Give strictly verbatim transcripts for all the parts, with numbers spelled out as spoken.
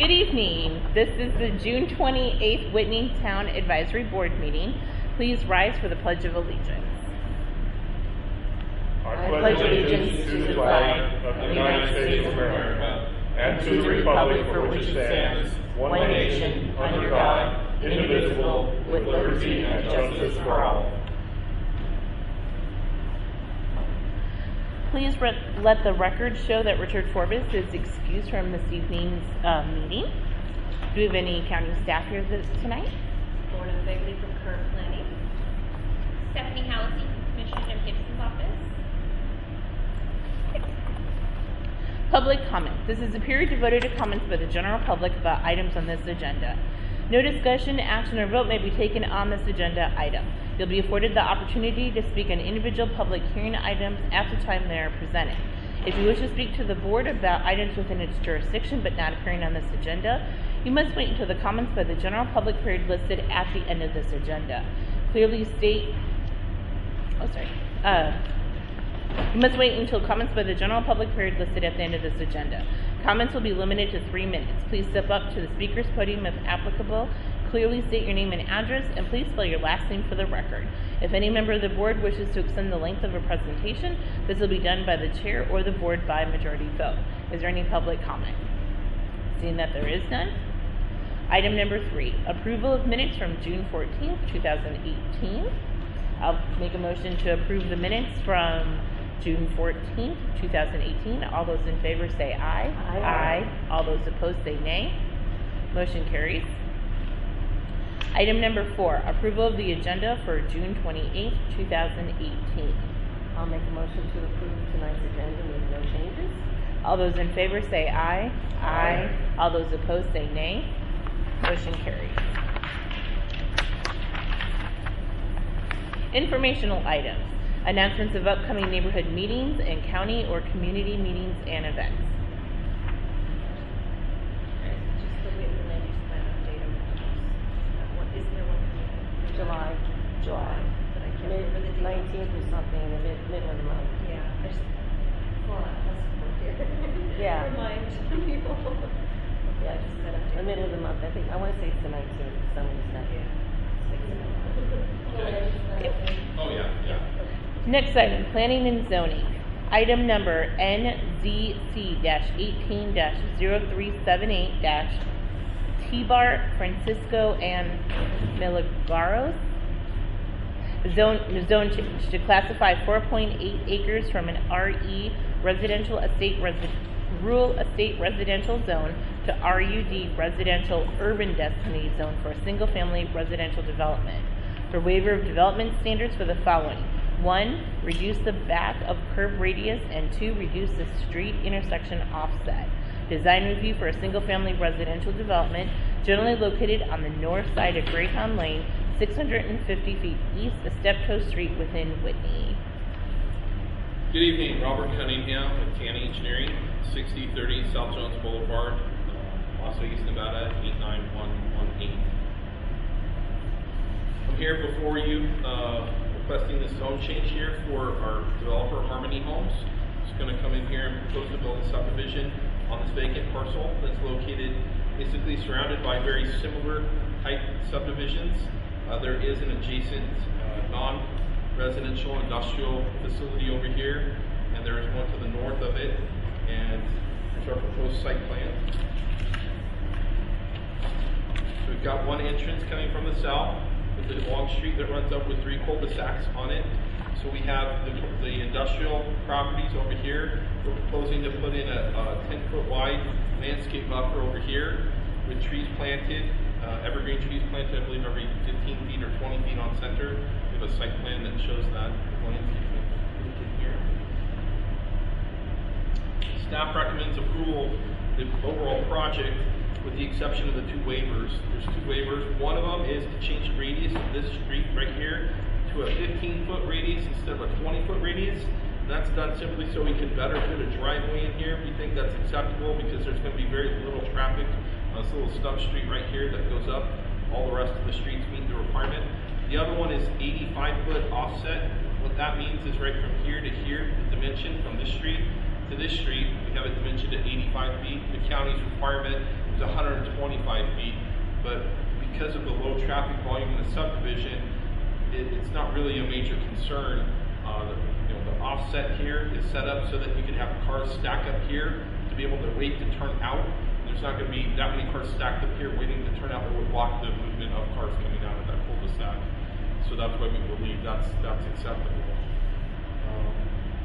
Good evening. This is the June twenty-eighth Whitney Town Advisory Board meeting. Please rise for the Pledge of Allegiance. I pledge allegiance to the flag of the United States of America and to the republic for which it stands, one nation, under God, indivisible, with liberty and justice for all. Please re- let the record show that Richard Forbes is excused from this evening's uh, meeting. Do we have any county staff here this, tonight? Lorna Begley from Current Planning. Stephanie Halsey from Commissioner Jim Gibson's office. Public comment. This is a period devoted to comments by the general public about items on this agenda. No discussion, action, or vote may be taken on this agenda item. You'll be afforded the opportunity to speak on individual public hearing items at the time they are presented. If you wish to speak to the board about items within its jurisdiction but not appearing on this agenda, you must wait until the comments by the general public period listed at the end of this agenda. Clearly state, oh sorry, uh, you must wait until comments by the general public period listed at the end of this agenda. Comments will be limited to three minutes. Please step up to the speaker's podium if applicable. Clearly state your name and address, and please spell your last name for the record. If any member of the board wishes to extend the length of a presentation, this will be done by the chair or the board by majority vote. Is there any public comment? Seeing that there is none. Item number three, approval of minutes from June fourteenth, two thousand eighteen. I'll make a motion to approve the minutes from June fourteenth, two thousand eighteen. All those in favor say aye. Aye. Aye. All those opposed say nay. Motion carries. Item number four, approval of the agenda for June twenty-eighth, two thousand eighteen. I'll make a motion to approve tonight's agenda with no changes. All those in favor say aye. Aye. All those opposed say nay. Motion carries. Informational items. Announcements of upcoming neighborhood meetings and county or community meetings and events. Just the Whitney land use plan update over the house. What is there one? July. July. But I can't remember the date. Nineteenth or something in the mid, middle of the month. Yeah. I just, well, that's work here. Yeah. Remind people. Yeah, just that update. The middle of the month. I think I want to say it's the nineteenth. Some of the stuff. Yeah. Okay. Oh, yeah, yeah. Next item, planning and zoning. Item number N Z C eighteen zero three seven eight T-Bar Francisco and Milagros. Zone, zone change to classify four point eight acres from an R E residential estate resi, rural estate residential zone to R U D residential urban destiny zone for a single family residential development. For waiver of development standards for the following. One, reduce the back of curb radius, and two, reduce the street intersection offset. Design review for a single-family residential development generally located on the north side of Greyhound Lane, six hundred fifty feet east of Steptoe Street within Whitney. Good evening, Robert Cunningham with Tanny Engineering, sixty thirty South Jones Boulevard, uh, Las Vegas, Nevada, eight nine one one eight. I'm here before you uh, requesting this zone change here for our developer, Harmony Homes. It's going to come in here and propose to build a subdivision on this vacant parcel that's located basically surrounded by very similar type subdivisions. Uh, there is an adjacent uh, non-residential industrial facility over here, and there is one to the north of it, and here's our proposed site plan. So we've got one entrance coming from the south, with a long street that runs up with three cul-de-sacs on it. So we have the, the industrial properties over here. We're proposing to put in a, a ten foot wide landscape buffer over here with trees planted, uh, evergreen trees planted, I believe every fifteen feet or twenty feet on center. We have a site plan that shows that landscape here. Staff recommends approval of the overall project with the exception of the two waivers. There's two waivers. One of them is to change the radius of this street right here to a fifteen foot radius instead of a twenty foot radius. And that's done simply so we can better fit a driveway in here. We think that's acceptable because there's going to be very little traffic on this little stub street right here that goes up. All the rest of the streets meet the requirement. The other one is eighty-five foot offset. What that means is right from here to here, the dimension from this street to this street, we have a dimension to eighty-five feet. The county's requirement is one hundred twenty-five feet, but because of the low traffic volume in the subdivision, it, it's not really a major concern. Uh, the, you know, the offset here is set up so that you can have cars stack up here to be able to wait to turn out. There's not going to be that many cars stacked up here waiting to turn out that would block the movement of cars coming out of that cul-de-sac. So that's why we believe that's that's acceptable. Um,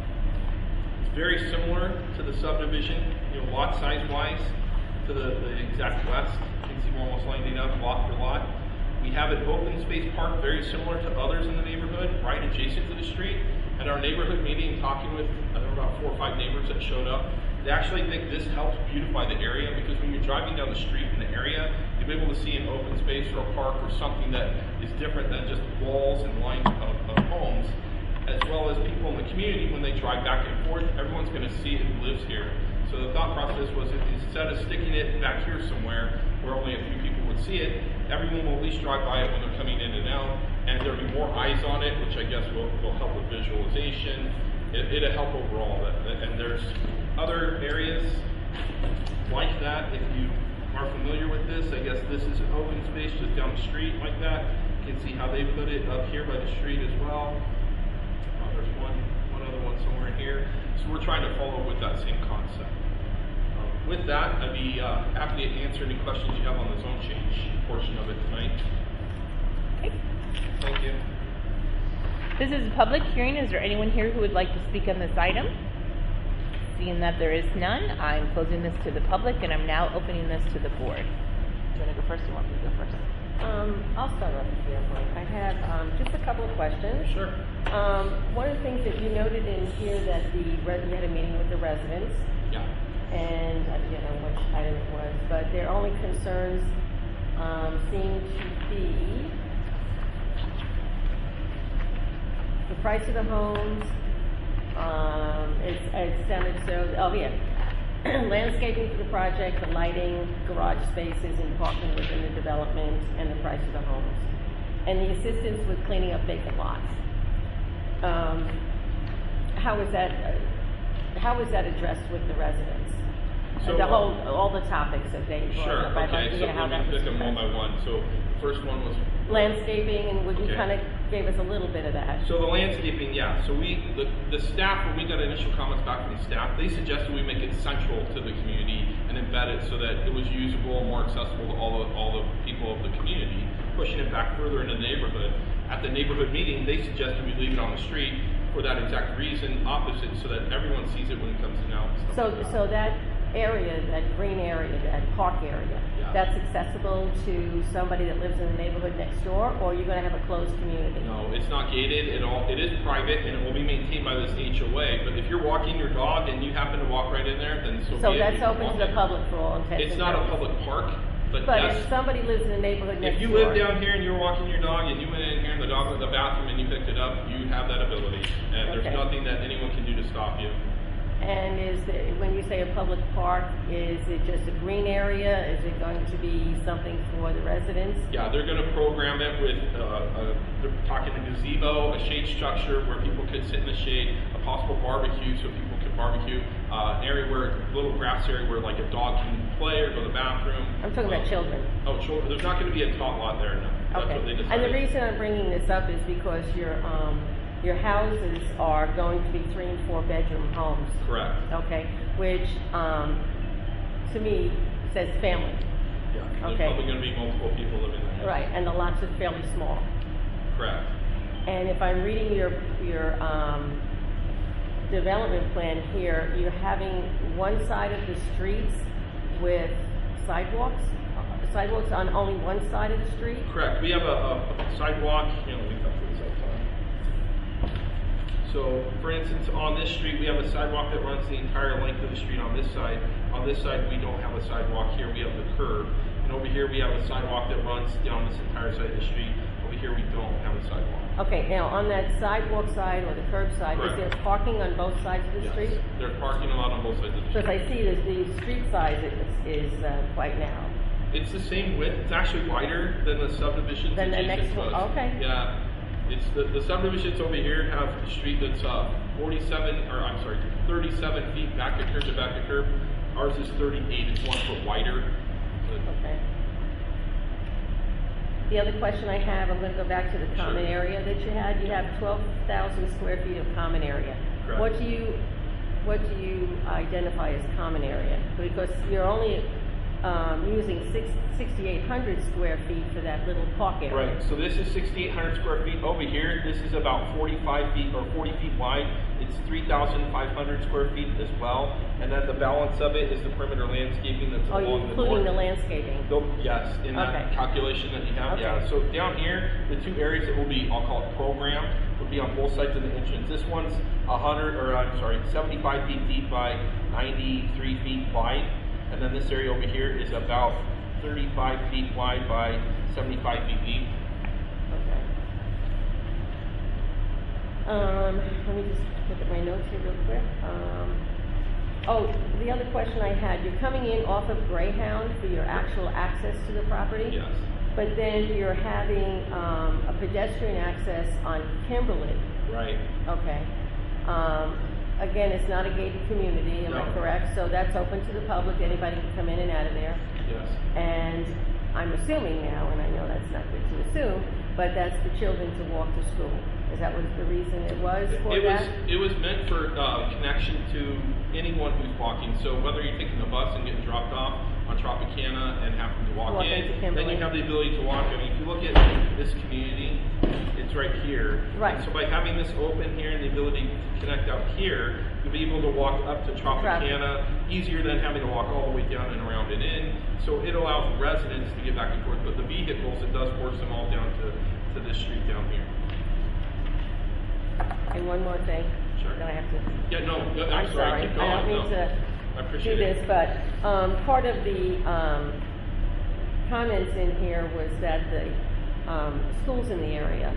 it's very similar to the subdivision, you know, lot size wise, to the, the exact west. You can see we're almost lining up lot for lot. We have an open space park very similar to others in the neighborhood, right adjacent to the street. At our neighborhood meeting, talking with I don't know about four or five neighbors that showed up, they actually think this helps beautify the area because when you're driving down the street in the area, you'll be able to see an open space or a park or something that is different than just walls and lines of, of homes, as well as people in the community when they drive back and forth. Everyone's going to see who lives here. So the thought process was that instead of sticking it back here somewhere where only a few people would see it, everyone will at least drive by it when they're coming in and out, and there'll be more eyes on it, which I guess will, will help with visualization. It, it'll help overall. And there's other areas like that. If you are familiar with this, I guess this is an open space just down the street like that. You can see how they put it up here by the street as well. Uh, there's one, one other one somewhere in here. So we're trying to follow with that same concept. Uh, with that, I'd be uh, happy to answer any questions you have on the zone change portion of it tonight. Okay. Thank you. This is a public hearing. Is there anyone here who would like to speak on this item? Seeing that there is none, I'm closing this to the public, and I'm now opening this to the board. Do you want to go first, or you want me to go first? Um, I'll start off if you don't mind. I have um, just a couple of questions. Sure. Um, one of the things that you noted in here that the res- you had a meeting with the residents, Yeah. and I forget on which item it was, but their only concerns um, seem to be the price of the homes. Um, it's, it's sounded so, oh yeah, landscaping for the project, the lighting, garage spaces, and parking within the development, and the price of the homes, and the assistance with cleaning up vacant lots. Um, how is that? Uh, how is that addressed with the residents? So, the whole, uh, all the topics that they brought Sure. up. I'd like Okay. to So hear how let that me was pick them one by addressed. one. So first one was Landscaping, and would you Okay. kind of gave us a little bit of that? So the landscaping, yeah. So we, the, the staff, when we got initial comments back from the staff, they suggested we make it central to the community and embed it so that it was usable and more accessible to all the, all the people of the community, pushing it back further into the neighborhood. At the neighborhood meeting, they suggested we leave it on the street for that exact reason, opposite, so that everyone sees it when it comes to now. and stuff So, like that. so that area, that green area, that park area, Yeah. that's accessible to somebody that lives in the neighborhood next door, or you're gonna have a closed community? No, it's not gated. It all it is private, and it will be maintained by this H O A. But if you're walking your dog and you happen to walk right in there, then so, So be it. that's You can open walk to the in. public for all intents It's and not a purposes. public park, but, But yes, if somebody lives in the neighborhood next if you door. live down here and you're walking your dog and you went in here and the dog was in the bathroom and you picked it up, you have that ability, and Okay. there's nothing that anyone can do to stop you. And is the, when you say a public park, is it just a green area? Is it going to be something for the residents? Yeah, they're going to program it with, uh, a, they're talking a gazebo, a shade structure where people could sit in the shade, a possible barbecue so people could barbecue, uh, an area where, a little grass area where like a dog can play or go to the bathroom. I'm talking about Um, children. Oh, children, there's not going to be a tot lot there, no. That's Okay. what they decided. And the reason I'm bringing this up is because your, um, your houses are going to be three and four bedroom homes. Correct. Okay, which, um, to me, says family. Yeah, there's Okay. probably going to be multiple people living there. Right, and the lots are fairly small. Correct. And if I'm reading your, your, um, development plan here, you're having one side of the streets with sidewalks, uh, sidewalks on only one side of the street? Correct. We have a, a sidewalk. You know, let me cut this out. So, for instance, on this street, we have a sidewalk that runs the entire length of the street on this side. On this side, we don't have a sidewalk here. We have the curb. And over here, we have a sidewalk that runs down this entire side of the street. Over here, we don't have a sidewalk. Okay, now on that sidewalk side or the curb side, is Correct. there parking on both sides of the Yes. street? There's parking a lot on both sides of the Because street. I see that the street size is, is uh, quite narrow. It's the same width. It's actually wider than the subdivisions Than the adjacent next to one. us. Okay. Yeah. It's the, the subdivisions over here have a street that's uh, forty-seven, or I'm sorry, thirty-seven feet back to curb to back to curb. Ours is thirty-eight. It's one foot wider. it. Okay. The other question I have, I'm gonna go back to the common Sure. area that you had. You have twelve thousand square feet of common area. Correct. What do you, what do you identify as common area? Because you're only, um, using six, sixty-eight hundred square feet for that little park area. Right, so this is sixty-eight hundred square feet. Over here, this is about forty-five feet or forty feet wide. It's three thousand five hundred square feet as well. And then the balance of it is the perimeter landscaping that's Oh, you're along the including the north. landscaping? Nope, yes, in that Okay. calculation that you have, Okay. yeah. So down here, the two areas that will be, I'll call it programmed, will be on both sides of the entrance. This one's a hundred, or I'm sorry, seventy-five feet deep by ninety-three feet wide. And then this area over here is about thirty-five feet wide by seventy-five feet deep. Okay. Um, let me just look at my notes here real quick. Um, oh, the other question I had, you're coming in off of Greyhound for your actual access to the property? Yes. But then you're having, um, a pedestrian access on Kimberly. Right. Okay. Um, again, it's not a gated community, am I No. correct? So that's open to the public, anybody can come in and out of there. Yes. And I'm assuming now, and I know that's not good to assume, but that's for children to walk to school. Is that what the reason it was for It that? was, it was meant for uh, connection to anyone who's walking. So whether you're taking the bus and getting dropped off on Tropicana and happen to walk Walk in, into then Kimberly. you have the ability to walk. I mean, if you look at this community, it's right here. Right. And so by having this open here and the ability to connect out here, you'll be able to walk up to Tropicana easier than having to walk all the way down and around and in. So it allows residents to get back and forth, but the vehicles, it does force them all down to, to this street down here. And one more thing. Sure. That I have to. Yeah, no, no, I'm, I'm sorry. Keep I going. don't mean no. to I do appreciate this, it. but um, part of the um, comments in here was that the um, schools in the area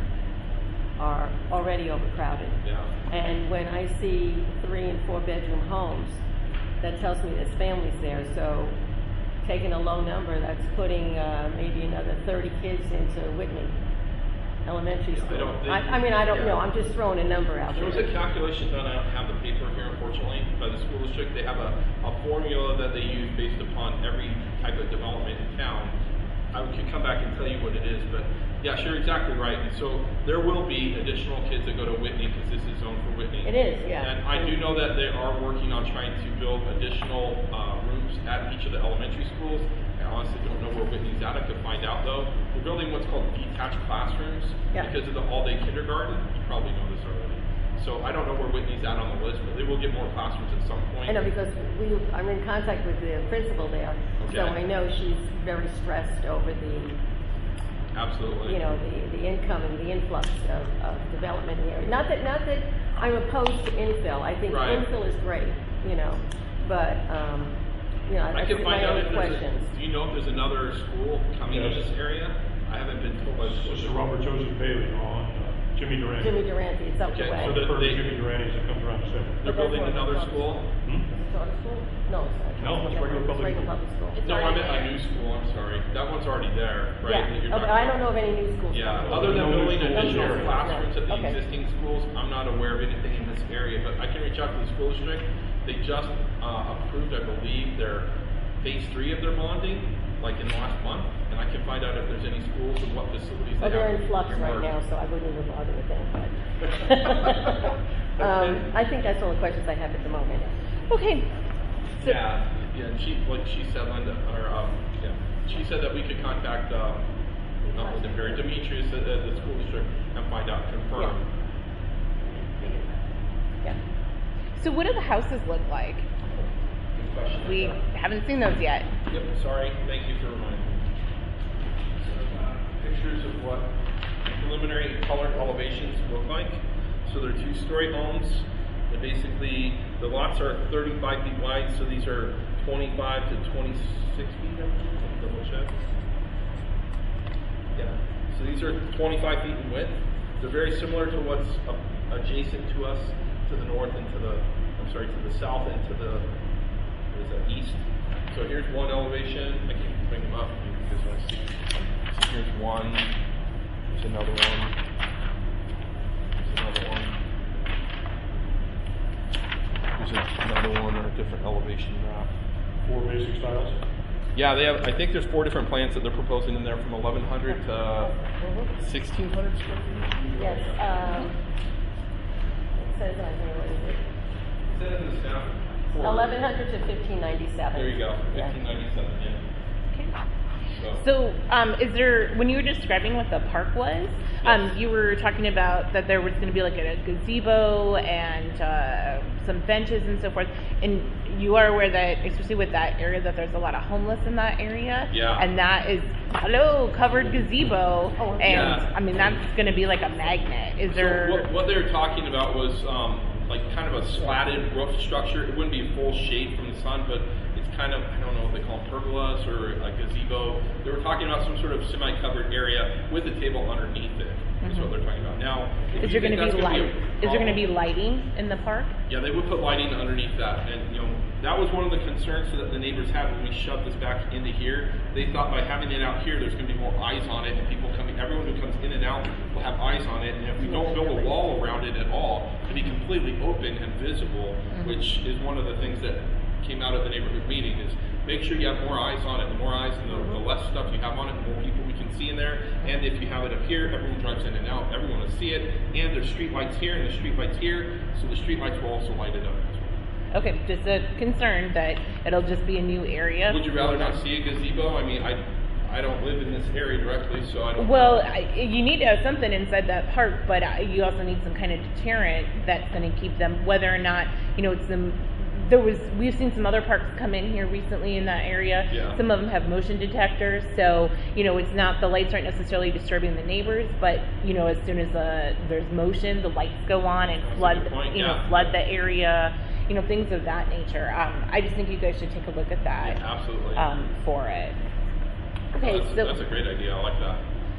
are already overcrowded. Yeah. And when I see three and four bedroom homes, that tells me there's families there. So taking a low number, that's putting uh, maybe another thirty kids into Whitney Elementary Yeah, I School. don't think- I, I mean, I don't yeah. know. I'm just throwing a number out There was there. a calculation done, I don't have the paper here unfortunately, by the school district. They have a, a formula that they use based upon every type of development in town. I could come back and tell you what it is, but yes, you're exactly right. And so there will be additional kids that go to Whitney because this is zoned for Whitney. It is, yeah. And I do know that they are working on trying to build additional uh, rooms at each of the elementary schools. I honestly don't know where Whitney's at. I could find out though. We're building what's called detached classrooms Yeah. because of the all-day kindergarten. You probably know this already. So I don't know where Whitney's at on the list, but they will get more classrooms at some point. I know because we, I'm in contact with the principal there, so Okay. I know she's very stressed over the, Absolutely. you know, the, the income and the influx of, of development here. Not that, not that I'm opposed to infill. I think Right. infill is great, you know, but, um, you know, I that's can my find out own if there's questions. a, do you know if there's another school coming in Yes. this area? I haven't been told by the school. This is Robert Joseph Bailey on uh, Jimmy Durant. Jimmy Durante, it's up the Okay, way. so the- First they- Jimmy Durant that comes around the center. They're But that's building what- another school? Hmm? Charter school? No, it's not. No, it's regular public Regular school. public school. It's No, I already meant a there. new school, I'm sorry. That one's already there, right? Yeah, that you're okay, talking I about? don't know of any new schools. Yeah, coming. other than No new building schools. additional Okay. classrooms at the Okay. existing schools, I'm not aware of anything in this area, but I can reach out to the school district. They just uh, approved, I believe, their phase three of their bonding, like in the last month, and I can find out if there's any schools and what facilities they Oh, have. they're in flux right earmarked. now, so I wouldn't even bother with them, but. Um, I think that's all the questions I have at the moment. Okay. So, Yeah, yeah, and she, like she said, Linda, or, um, yeah, she said that we could contact, um, not Linda Perry, Demetrius at, at the school district and find out, confirm. Yeah. so what do the houses look like? Good question. We haven't seen those yet. Yep, sorry, thank you for reminding me. So, uh, pictures of what preliminary colored elevations look like. So they're two-story homes. They're basically, the lots are thirty-five feet wide, so these are twenty-five to twenty-six feet, I believe. Let me double check. Yeah, so these are twenty-five feet in width. They're very similar to what's a- adjacent to us to the north and to the, I'm sorry, to the south and to the, what is that, east. So here's one elevation. I can bring them up if you guys want to see. So here's one. There's another one. There's another one. There's another one or a different elevation map. Four basic styles. Yeah, they have, I think there's four different plans that they're proposing in there from eleven hundred to sixteen hundred square feet. Yes, um, it says on here, what is it? It says in the staff report. Eleven hundred to fifteen ninety-seven. There you go, Yeah. fifteen ninety-seven, yeah. Okay. So, So, um, is there, when you were describing what the park was, um, Yes. you were talking about that there was going to be like a gazebo and uh, some benches and so forth, and you are aware that, especially with that area, that there's a lot of homeless in that area, Yeah. and that is, hello, covered gazebo, Oh, and yeah. I mean, that's going to be like a magnet. Is so there... what, what they were talking about was um, like kind of a slatted roof structure. It wouldn't be full shade from the sun, but it's kind of, I don't know if they call them pergolas or a gazebo. They were talking about some sort of semi-covered area with a table underneath it. Is what they're talking about. Now, if Is you there going think to be that's gonna light? a Is there going to be problem- lighting in the park? Yeah, they would put lighting underneath that, and you know that was one of the concerns that the neighbors had when we shoved this back into here. They thought by having it out here, there's going to be more eyes on it, and people coming, everyone who comes in and out will have eyes on it. And if we don't build a wall around it at all, to be completely open and visible, which is one of the things that came out of the neighborhood meeting, is make sure you have more eyes on it. The more eyes and the, the less stuff you have on it, the more people we can see in there. And if you have it up here, everyone drives in and out, everyone will see it. And there's street lights here and there's street lights here, so the street lights will also light it up as well. Okay, just a concern that it'll just be a new area. Would you rather not see a gazebo? I mean, I I don't live in this area directly, so I don't Well, know. I, you need to have something inside that park, but uh, you also need some kind of deterrent that's going to keep them, whether or not, you know, it's some, there was, we've seen some other parks come in here recently in that area. Yeah. Some of them have motion detectors, so, you know, it's not, the lights aren't necessarily disturbing the neighbors, but, you know, as soon as the, there's motion, the lights go on and That's a flood, good point, you know, yeah. flood the area, you know, things of that nature. Um, I just think you guys should take a look at that. Yeah, absolutely. Um, for it. Okay, that's, so. that's a great idea. I like that.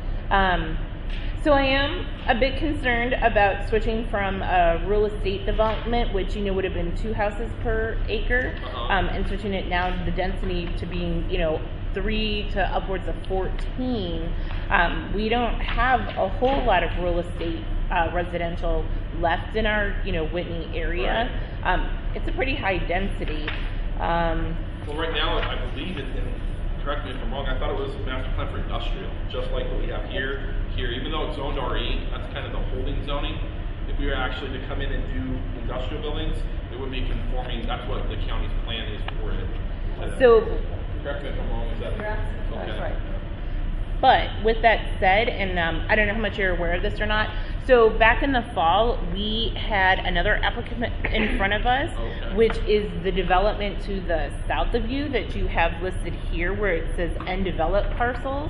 Um, so I am a bit concerned about switching from uh, real estate development, which you know would have been two houses per acre, Uh-huh. um, and switching it now the density to being you know three to upwards of fourteen. Um, we don't have a whole lot of real estate uh, residential left in our you know Whitney area. Um, it's a pretty high density. Um, Well, right now, I believe it, and correct me if I'm wrong, I thought it was a master plan for industrial, just like what we have here. Here, even though it's zoned R E, that's kind of the holding zoning. If we were actually to come in and do industrial buildings, it would be conforming, that's what the county's plan is for it. so Correct me if I'm wrong, is that? You're absolutely Okay. right. But with that said, and um, I don't know how much you're aware of this or not, so back in the fall, we had another applicant in front of us, Okay. which is the development to the south of you that you have listed here where it says undeveloped parcels.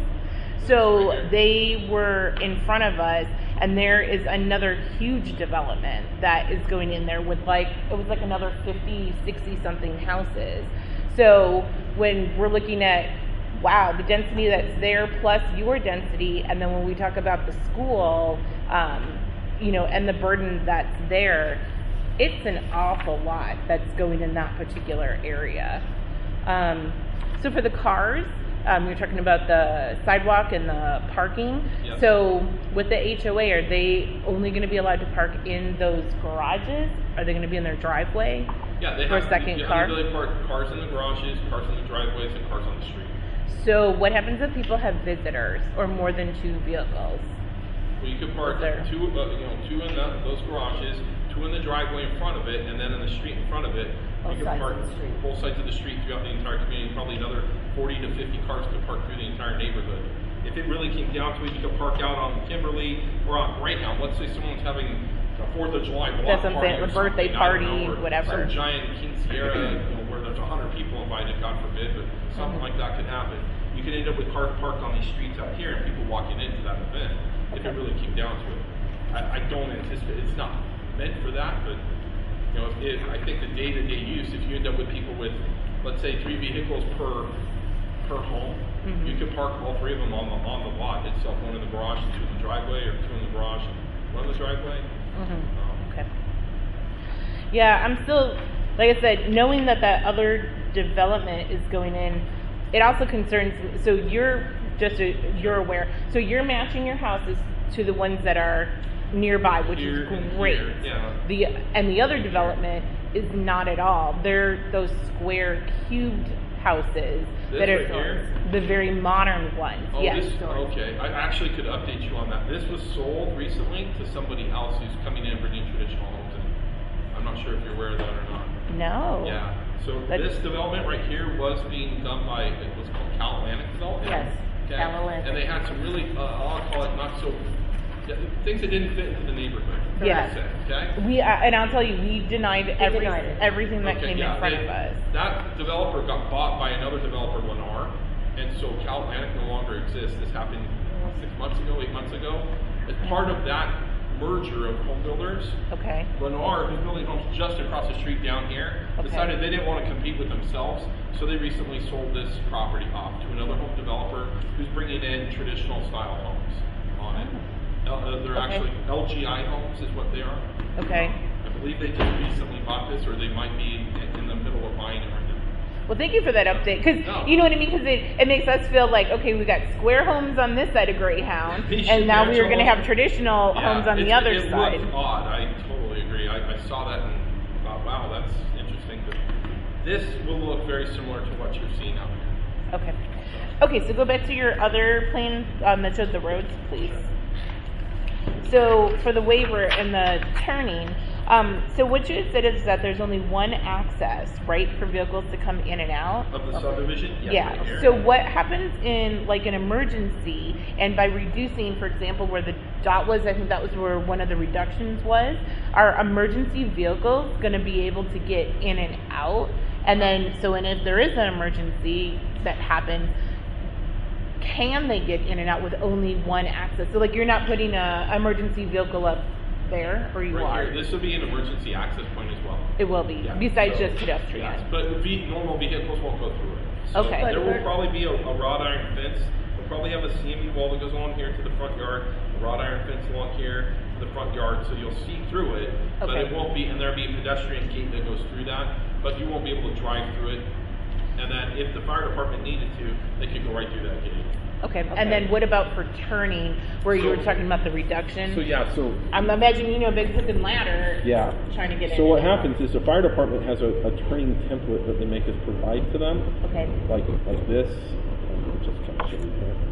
So they were in front of us, and there is another huge development that is going in there with like, it was like another fifty, sixty something houses. So when we're looking at wow, the density that's there plus your density, and then when we talk about the school, um, you know, and the burden that's there, it's an awful lot that's going in that particular area. Um, so for the cars, um, you're talking about the sidewalk and the parking. Yes. So with the H O A, are they only going to be allowed to park in those garages? Are they going to be in their driveway? Yeah, they For a have, second you car? have the ability to park cars in the garages, cars in the driveways, and cars on the street. So what happens if people have visitors or more than two vehicles? Well, you could park There. two, uh, you know, two in the, those garages, two in the driveway in front of it, and then in the street in front of it. Both You could sides park of the street. both sides of the street throughout the entire community. Probably another forty to fifty cars could park through the entire neighborhood. If it really came down to it, you could park out on Kimberly or on Greyhound. Let's say someone's having a Fourth of July block That's what I'm party saying, or a birthday something, I don't party, know, or whatever. Some giant quinceañera, you know, where there's a hundred people invited, God forbid, but something like that could happen. You could end up with cars parked on these streets out here and people walking into that event if it really came down to it. I, I don't anticipate, it's not meant for that, but you know, if, if I think the day-to-day use, if you end up with people with, let's say, three vehicles per per home, Mhm. you could park all three of them on the on the lot itself, one in the garage and two in the driveway, or two in the garage and one in the driveway. Mm-hmm. Um, Okay. Yeah, I'm still, like I said, knowing that that other development is going in, it also concerns, so you're just, a, you're aware, so you're matching your houses to the ones that are nearby, which Here is and great. here, yeah. The, and the other development is not at all. They're those square cubed houses This that are right here? the very modern ones. Oh, yes. this, okay, I actually could update you on that. This was sold recently to somebody else who's coming in and bringing traditional homes in. I'm not sure if you're aware of that or not. No. Yeah, so But- this development right here was being done by, it was called Cal Atlantic Development. Yes, Okay? Cal Atlantic. And they had some really, uh, I'll call it not so, yeah, things that didn't fit into the neighborhood. Yeah. per se, Okay? We uh, and I'll tell you, we denied every denied it. everything that Okay, came yeah, in front they- of us. That developer got bought by another developer, Lennar, and so Cal Atlantic no longer exists. This happened six months ago, eight months ago. As part of that merger of home builders, Okay. Lennar, who's building homes just across the street down here, Okay. decided they didn't want to compete with themselves, so they recently sold this property off to another home developer who's bringing in traditional style homes on it. L- uh, they're Okay. actually L G I homes is what they are. Okay. I believe they just recently bought this, or they might be in, in the middle of buying it right now. Well, thank you for that update, because No. you know what I mean. Because it, it makes us feel like, okay, we got square homes on this side of Greyhound, These and now we are natural going to have homes. traditional Yeah, homes on it- the other it side. looked odd. I totally agree. I, I saw that and thought, wow, that's interesting. But this will look very similar to what you're seeing out here. Okay. Okay, so go back to your other plan um, that showed the roads, please. So for the waiver and the turning, um, so what you said is that there's only one access, right, for vehicles to come in and out? Of the subdivision? Yeah. right here. So what happens in like an emergency, and by reducing, for example, where the dot was, I think that was where one of the reductions was, are emergency vehicles going to be able to get in and out? And then, so and if there is an emergency that happens, can they get in and out with only one access? So like you're not putting a emergency vehicle up there, or you Right are? here, this will be an emergency access point as well. It will be, Yeah, besides so- just pedestrian. Yes, but ve- normal vehicles won't go through it. So Okay. There will But- probably be a, a wrought iron fence. We'll probably have a C M E wall that goes along here to the front yard, a wrought iron fence along here to the front yard, so you'll see through it. But Okay. it won't be, and there'll be a pedestrian gate that goes through that, but you won't be able to drive through it. And then if the fire department needed to, they could go right through that gate. Okay. Okay. And then what about for turning, where you were So- talking about the reduction? So yeah, so I'm imagining, you know, a big hook and ladder. yeah. Trying to get in. So what and out. happens is the fire department has a, a turning template that they make us provide to them, Okay. like like this. I'll just kind of show you here.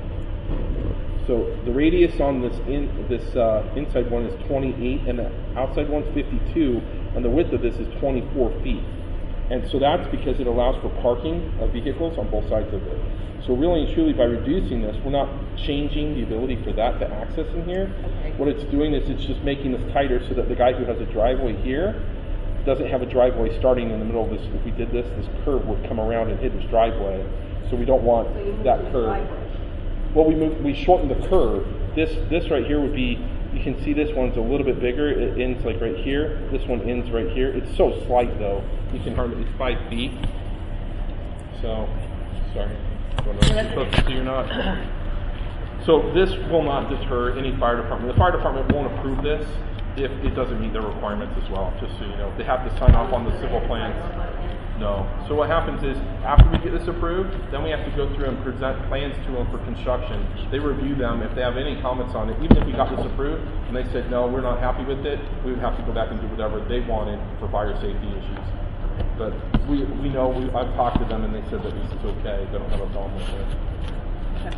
So the radius on this in this uh, inside one is twenty-eight, and the outside one's fifty-two, and the width of this is twenty-four feet. And so that's because it allows for parking of vehicles on both sides of it. So really and truly, by reducing this, we're not changing the ability for that to access in here. Okay. What it's doing is it's just making this tighter so that the guy who has a driveway here doesn't have a driveway starting in the middle of this. If we did this, this curve would come around and hit his driveway. So we don't want So you move that the curve. driveway. Well, we move, we shorten the curve. This this right here would be. You can see this one's a little bit bigger. It ends like right here. This one ends right here. It's so slight though. You can hardly. It's five feet. So, sorry. Don't know if you're supposed to see or not. So this will not deter any fire department. The fire department won't approve this if it doesn't meet their requirements as well. Just so you know, they have to sign off on the civil plans. No. So what happens is, after we get this approved, then we have to go through and present plans to them for construction. They review them. If they have any comments on it, even if we got this approved and they said, no, we're not happy with it, we would have to go back and do whatever they wanted for fire safety issues. But we we know, we, I've talked to them and they said that this is okay. They don't have a problem with it.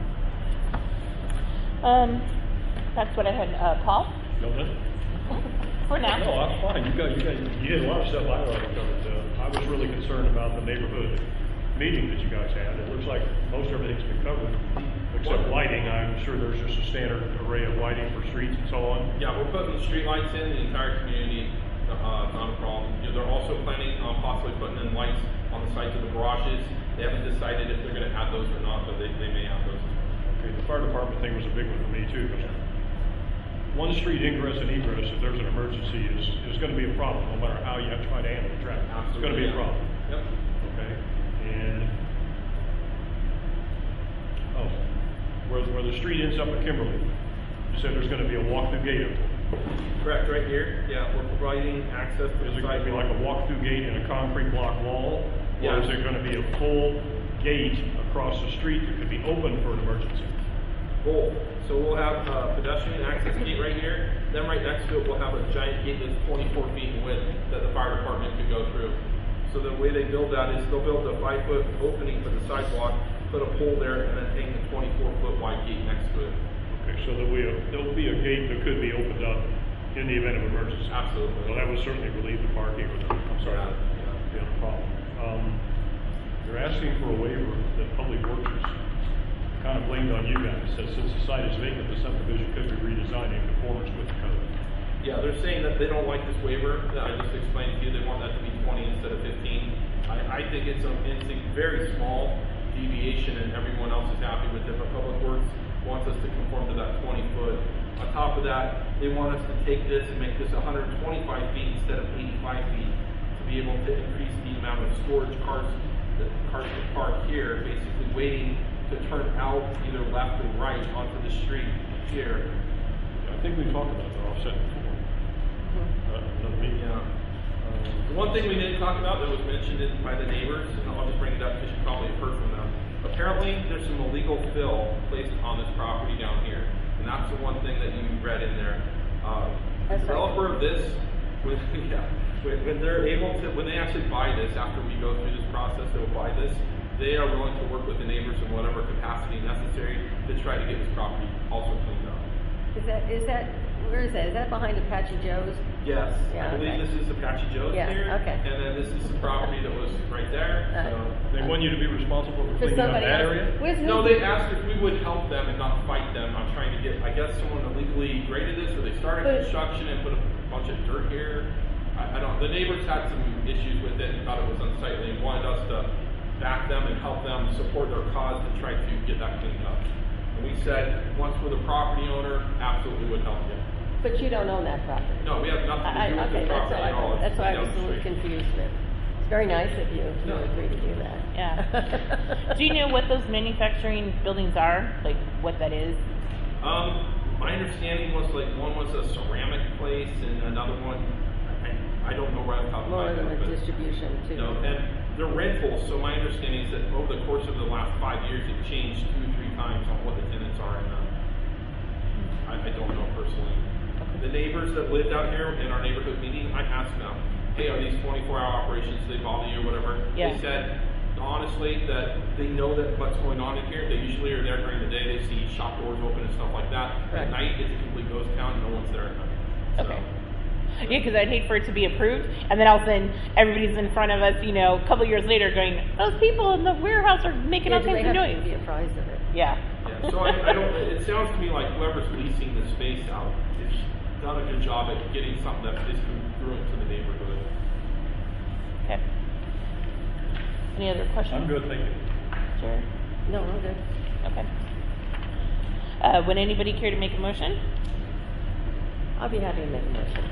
Um, that's what I had. Uh, Paul? No, no. For now. No, I'm fine. You got, you got, you did a lot of stuff I already covered. Uh, I was really concerned about the neighborhood meeting that you guys had. It looks like most everything's been covered, except lighting. I'm sure there's just a standard array of lighting for streets and so on. Yeah, we're putting street lights in the entire community. Uh, not a problem. You know, they're also planning on possibly putting in lights on the sides of the garages. They haven't decided if they're going to add those or not, but they, they may add those. Okay, the fire department thing was a big one for me too, because one street ingress and egress, if there's an emergency, is, is gonna be a problem, no matter how you have to try to handle the traffic. It's gonna be a yeah. problem, Yep. okay? And, oh, where, where the street ends up at Kimberly, you said there's gonna be a walk-through gate. Correct, right here. Yeah, we're providing access to Is the it gonna be like a walk-through gate and a concrete block wall? Or is Yes. it gonna be a full gate across the street that could be open for an emergency? Both. So we'll have a pedestrian access gate right here. Then right next to it, we'll have a giant gate that's twenty-four feet in width that the fire department could go through. So the way they build that is they'll build a five foot opening for the sidewalk, put a pole there, and then hang the twenty-four foot wide gate next to it. Okay, so there'll be a, there'll be a gate that could be opened up in the event of emergency. Absolutely. Well, that would certainly relieve the parking or the, I'm sorry, Yeah, the other problem. Um, you're asking for a waiver that Public Works is kind of blamed on you guys, says since the site is vacant, the subdivision could be redesigned in conformance with the code. Yeah, they're saying that they don't like this waiver that I just explained to you. They want that to be twenty instead of fifteen. I, I think it's a, it's a very small deviation and everyone else is happy with it, but Public Works wants us to conform to that twenty foot. On top of that, they want us to take this and make this one hundred twenty-five feet instead of eighty-five feet to be able to increase the amount of storage cars that cars can park here, basically waiting to turn out either left or right onto the street here. I think we talked about the offset before. Uh, another meeting. Yeah. Um, The one thing we didn't talk about that was mentioned in, by the neighbors, and I'll just bring it up because you probably have heard from them. Apparently, there's some illegal fill placed on this property down here, and that's the one thing that you read in there. Uh, the developer of this, when, yeah, when, when they're able to, when they actually buy this, after we go through this process, they'll buy this. They are willing to work with the neighbors in whatever capacity necessary to try to get this property also cleaned up. Is that, is that, where is that? Is that behind Apache Joe's? Yes, Yeah, I believe okay. this is Apache Joe's Yeah, here, okay. and then this is the property that was right there. Uh, So. They want you to be responsible for For cleaning up somebody that else? area? Where's No, who- they asked if we would help them and not fight them. I'm trying to get, I guess someone illegally graded this, or they started But- construction and put a bunch of dirt here. I, I don't, the neighbors had some issues with it and thought it was unsightly and wanted us to back them and help them support their cause to try to get that cleaned up. And we said, once we're the property owner, absolutely would help you. But you don't own that property? No, we have nothing I, to do with okay, this that's property all I, at all. It's that's why I down was a the little street. confused with. It's very nice of you if you No. agree to do that. Yeah. Do you know what those manufacturing buildings are? Like what that is? Um, my understanding was like one was a ceramic place and another one, I, I don't know right off the top of my More than head. the but- distribution too. No, and they're rentals, so my understanding is that over the course of the last five years, it changed two, three times on what the tenants are in them. I, I don't know personally. The neighbors that lived out here in our neighborhood meeting, I asked them, hey, are these twenty-four hour operations, do they bother you or whatever? Yeah. They said, honestly, that they know that what's going on in here. They usually are there during the day. They see shop doors open and stuff like that. Right. At night, it's a complete ghost town. No one's there at night. So, Okay. Yeah, because I'd hate for it to be approved, and then all of a sudden everybody's in front of us, you know, a couple years later, going, "Those people in the warehouse are making Yeah, all do they kinds of have to noise." be apprised of it? Yeah. Yeah, so I, I don't, it sounds to me like whoever's leasing the space out has done a good job at getting something that is congruent to the neighborhood. Okay. Any other questions? I'm good, thank you. Sure. No, I'm good. Okay. Uh, would anybody care to make a motion? I'll be happy to make a motion.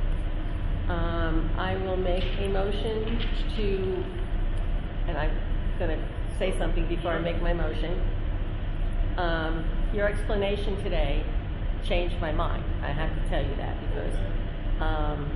Um, I will make a motion to, and I'm gonna say something before I make my motion. Um, your explanation today changed my mind. I have to tell you that because, um,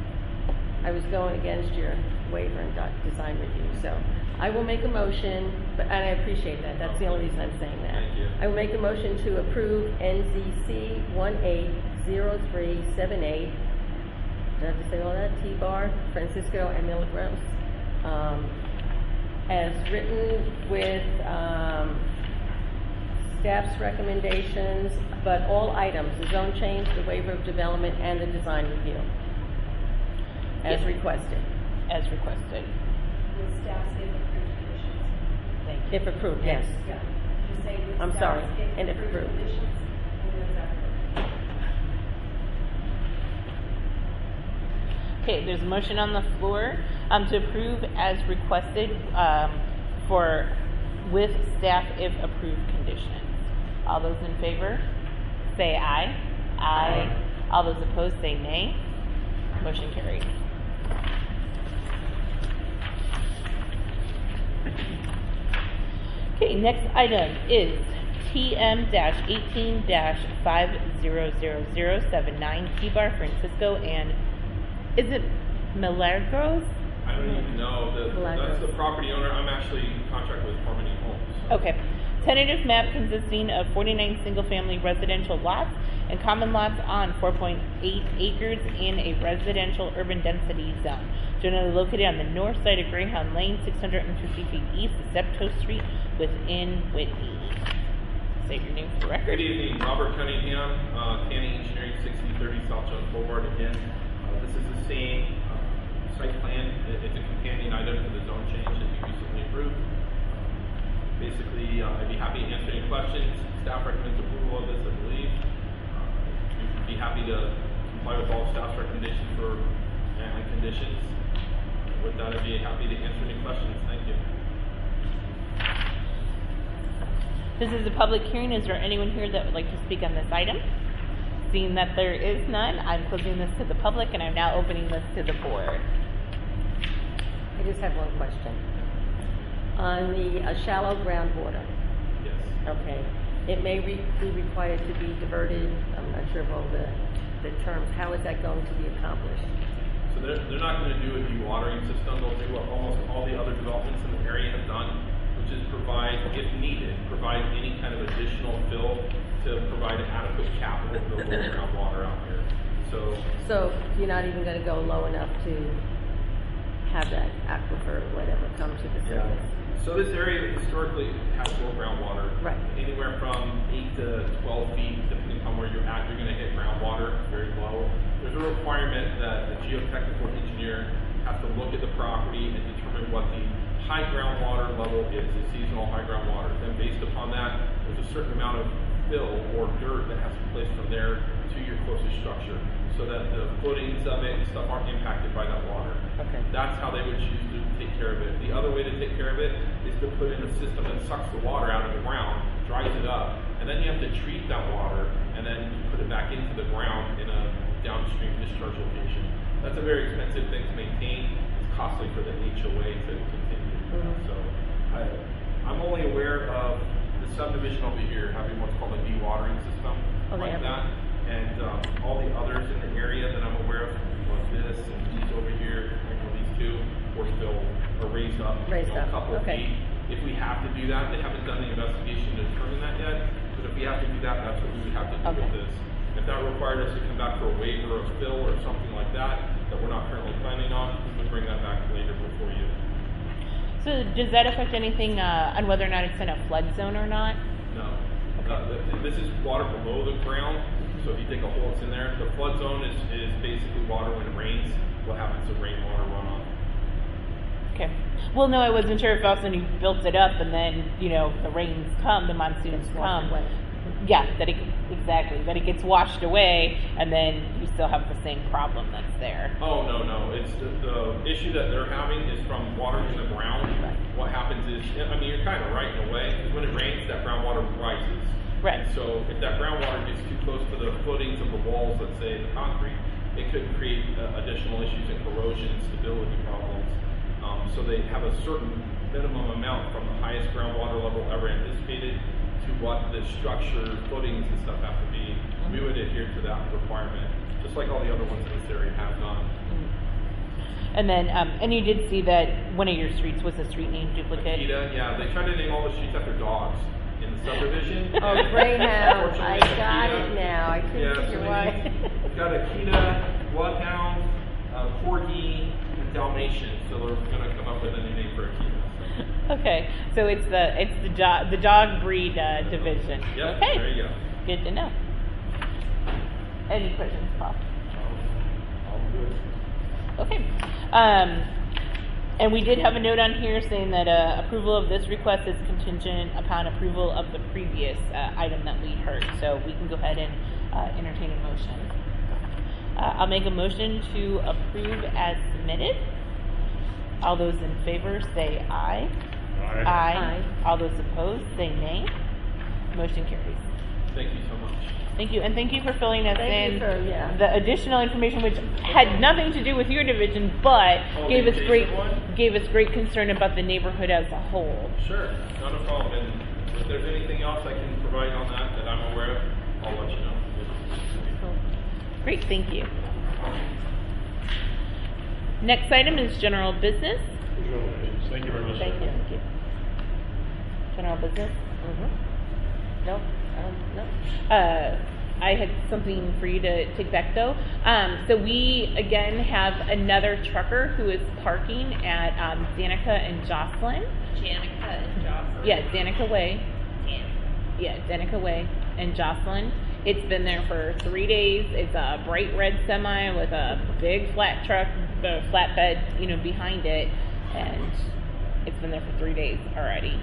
I was going against your waiver and doc- design review, so I will make a motion, but, and I appreciate that, that's the only reason I'm saying that. Thank you. I will make a motion to approve N Z C one eight zero three seven eight, did I have to say all that, T-Bar, Francisco and Milagros, um, as written with, um, staff's recommendations, but all items, the zone change, the waiver of development, and the design review, as Yes. requested. As requested. With staff's if approved conditions. Thank you. If approved, yes. Yeah, just say with I'm staff's sorry, if and if approved approved. conditions, and then exactly. Okay, there's a motion on the floor um, to approve as requested um, for with staff if approved conditions. All those in favor, say aye. Aye. All those opposed, say nay. Motion carried. Okay, next item is T M eighteen five zero zero zero seven nine T-Bar Francisco and is it Milagros? I don't even know, the, Milagros. that's the property owner, I'm actually in contract with Harmony Homes. so- Okay, Tentative map consisting of forty-nine single-family residential lots and common lots on four point eight acres in a residential urban density zone, generally located on the north side of Greyhound Lane, six hundred fifty feet east of Steptoe Street within Whitney. State your name for the record. Good evening, Robert Cunningham, uh, Tanning Engineering, sixty thirty South Jones Boulevard again. Uh, this is the same uh, site plan. It, it's a companion item to the zone change that you recently approved. Uh, basically, uh, I'd be happy to answer any questions. Staff recommends approval of this, I believe. Uh, we'd be happy to comply with all staff's recommendations for and conditions. With that, I'd be happy to answer any questions. Thank you. This is a public hearing. Is there anyone here that would like to speak on this item? Seeing that there is none, I'm closing this to the public and I'm now opening this to the board. I just have one question. On the uh, shallow groundwater, Yes. okay, it may re- be required to be diverted, I'm not sure of all the, the terms. How is that going to be accomplished? So they're, they're not going to do a dewatering system. They'll do what almost all the other developments in the area have done, which is provide, if needed, provide any kind of additional fill to provide adequate capital for the lower groundwater out here. So, So you're not even going to go low enough to have that aquifer or whatever come to the surface? so this area historically has low groundwater. Right. Anywhere from eight to twelve feet, depending on where you're at, you're going to hit groundwater very low. There's a requirement that the geotechnical engineer has to look at the property and determine what the high groundwater level is, the seasonal high groundwater. Then based upon that, there's a certain amount of fill or dirt that has to be placed from there to your closest structure so that the footings of it and stuff aren't impacted by that water. Okay. That's how they would choose to take care of it. The other way to take care of it is to put in a system that sucks the water out of the ground, dries it up, and then you have to treat that water and then put it back into the ground in a downstream discharge location. That's a very expensive thing to maintain. It's costly for the H O A to continue. Mhm. So I, I'm only aware of the subdivision over here having what's called a dewatering system Oh, they like have that. And um, all the others in the area that I'm aware of, like this and these over here, like these two, were still are raised up, Raised you know, up, a couple of okay. feet. If we have to do that, they haven't done the investigation to determine that yet, but if we have to do that, that's what we would have to do Okay. with this. If that required us to come back for a waiver of fill or something like that, that we're not currently planning on, we would bring that back later before you. So does that affect anything uh, on whether or not it's in a flood zone or not? No. Uh, th- this is water below the ground, so if you dig a hole, it's in there. The flood zone is, is basically water when it rains. What happens to rainwater runoff? Okay. Well, no, I wasn't sure if all of a sudden you built it up and then, you know, the rains come, the monsoons It's washed come. away. Yeah, that it, exactly, that it gets washed away and then you still have the same problem that's there. Oh, no, no. It's the, the issue that they're having is from water in the ground. Right. What happens is, I mean, you're kind of right in a way, because when it rains, that groundwater rises. Right. And so if that groundwater gets too close to the footings of the walls, let's say the concrete, it could create uh, additional issues in corrosion and stability problems. Um, so they have a certain minimum amount from the highest groundwater level ever anticipated to what the structure, footings and stuff have to be. Mm-hmm. We would adhere to that requirement, just like all the other ones in this area have done. And then, um, and you did see that one of your streets was a street name duplicate. Akita, yeah, they tried to name all the streets after dogs in the subdivision. Oh, Greyhound, I Unfortunately, got Akita- it now, I couldn't Yeah, so figure they why. need- We've got Akita, Bloodhound, uh, Corgi, and Dalmatian, so they're gonna come up with a new name for Akita. Okay, so it's the it's the dog the dog breed uh, division. Yep, Okay, there you go. good to know. Any questions, Paul? Okay. Um, and we did have a note on here saying that uh, approval of this request is contingent upon approval of the previous uh, item that we heard. So we can go ahead and uh, entertain a motion. Uh, I'll make a motion to approve as submitted. All those in favor say aye. Aye. Aye. All those opposed say nay. Motion carries. Thank you so much. Thank you, and thank you for filling us Thank you in for- yeah. the additional information, which had nothing to do with your division, but Oh, gave the us great adjacent one? gave us great concern about the neighborhood as a whole. Sure, not a problem. And if there's anything else I can provide on that that I'm aware of, I'll let you know. Great, thank you. Next item is general business. Thank you very much. Thank you. Thank you. general business? Mm-hmm. No, um, no. Uh, I had something for you to take back though. Um, so we again have another trucker who is parking at um, Danica and Jocelyn. Janica and Jocelyn. Yeah, Danica Way. Dan. Yeah, Danica Way and Jocelyn. It's been there for three days. It's a bright red semi with a big flat truck, the flatbed, you know, behind it, and it's been there for three days already.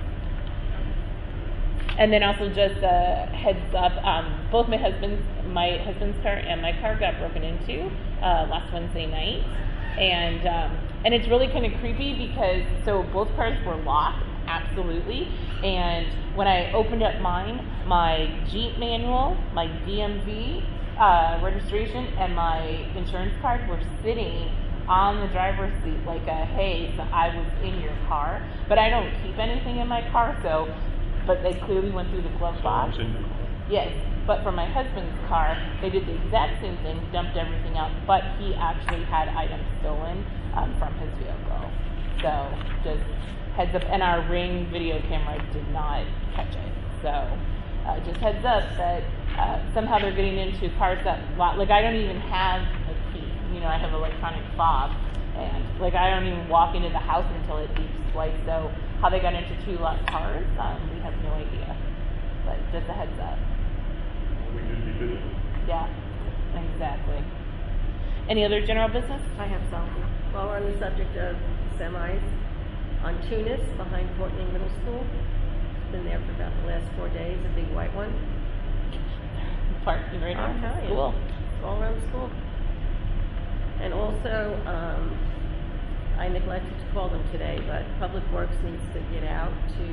And then also just a heads up, um, both my husband's my husband's car and my car got broken into uh, last Wednesday night, and um, and it's really kind of creepy because so both cars were locked, absolutely. And when I opened up mine, my Jeep manual, my D M V uh, registration, and my insurance card were sitting on the driver's seat like a hey, so I was in your car, but I don't keep anything in my car, so. But they clearly went through the glove box. It's in your car. Yes, but for my husband's car, they did the exact same thing, dumped everything out, but he actually had items stolen um, from his vehicle. So just heads up, and our Ring video camera did not catch it. So uh, just heads up that uh, somehow they're getting into cars that lock. Like I don't even have a key. You know, I have electronic fob, and like I don't even walk into the house until it beeps twice. So how they got into two locked cars, um, we have no idea. But just a heads up. We just be vigilant. Yeah, exactly. Any other general business? I have something. While we're on the subject of semis, on Tunis, behind Fort Lee Middle School, it's been there for about the last four days, a big white one. Parking right I'll now. tell you. Cool. All around the school. And also, um, I neglected to call them today, but Public Works needs to get out to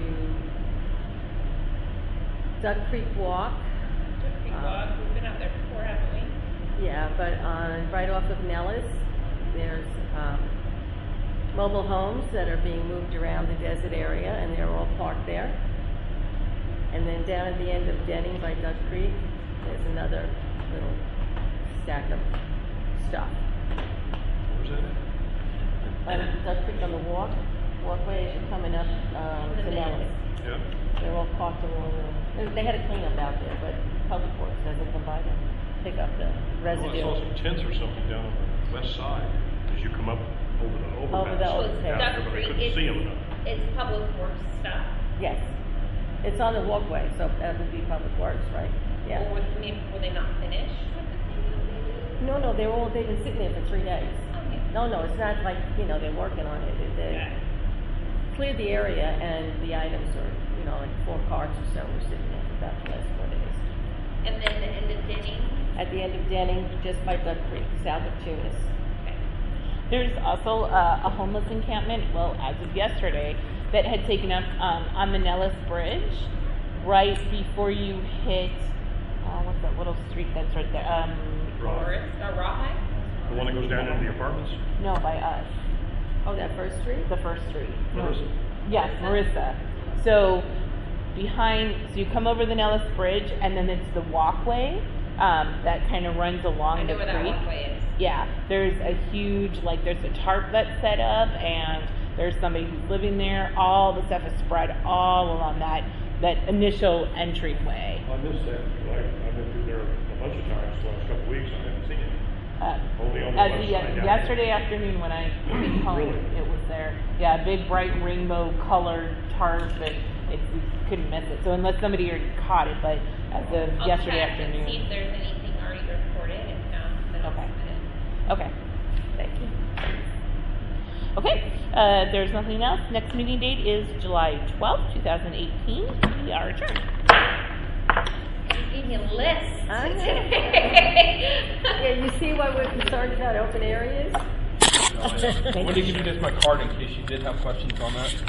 Duck Creek Walk. Duck Creek Walk, we've been out there before, haven't we? Yeah, but on, right off of Nellis, there's um, mobile homes that are being moved around the desert area, and they're all parked there. And then down at the end of Denning by Duck Creek, there's another little stack of stuff. Where's that at? On Duck Creek on the walk, walkway as you're coming up um, to Nellis. Yeah. They're all parked along the, they had a cleanup out there, but Public Works doesn't come by to pick up the Well, I saw residue. some tents or something down on the west side as you come up over the overpass. Over the overpass. down Duck there, but I Creek, couldn't it's, see them enough. it's Public Works stuff. Yes. It's on the walkway, so that would be Public Works, right? Yeah. Or, I mean, were they not finished with the thing? No, no, they're all, they've been sitting there for three days. Okay. No, no, it's not like, you know, they're working on it. They- They Okay. cleared the area and the items are, you know, like four carts or so were sitting there for about the last four days. And then the end of Denning? At the end of Denning, just by Duck Creek, south of Tunis. Okay. There's also uh, a homeless encampment, well, as of yesterday, that had taken up um, on the Nellis Bridge right before you hit, uh, what's that little street that's right there? Um, Forest, or Rawhide? The one that goes down into the apartments? no, by us. Oh, that first street? The first street. Marissa? Yes, Marissa. So behind, so you come over the Nellis Bridge, and then it's the walkway um, that kind of runs along I know the where that creek. walkway is. Yeah, there's a huge, like, there's a tarp that's set up, and there's somebody who's living there. All the stuff is spread all along that that initial entryway. I missed that. I, I've been through there a bunch of times the last couple of weeks. I haven't seen it. Uh, Only on the as west the, side down yesterday there. afternoon when I came home, Really? it was there. Yeah, big bright rainbow colored tarp, and it, you couldn't miss it. So unless somebody already caught it, but as of I'll yesterday check and afternoon. see if there's anything already reported, if not, then I'll Okay. submit it. Okay, thank you. Okay, uh, if there's nothing else. Next meeting date is July twelfth, twenty eighteen. We are adjourned. You gave me a list I know. today. Yeah, you see why we're concerned about open areas? I wanted to give you guys my card in case you did have questions on that.